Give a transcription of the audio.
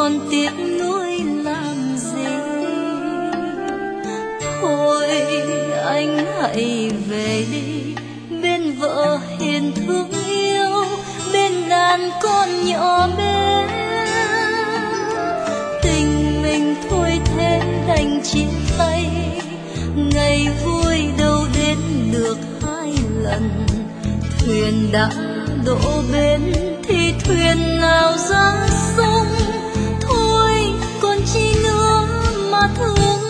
còn tiếc nuối làm gì. Thôi anh hãy về đi, bên vợ hiền thương yêu, bên đàn con nhỏ bé. Tình mình thôi thế đành chia tay, ngày vui đâu đến được hai lần. Thuyền đã đổ bến thì thuyền nào ra sông, thôi còn chi nữa mà thương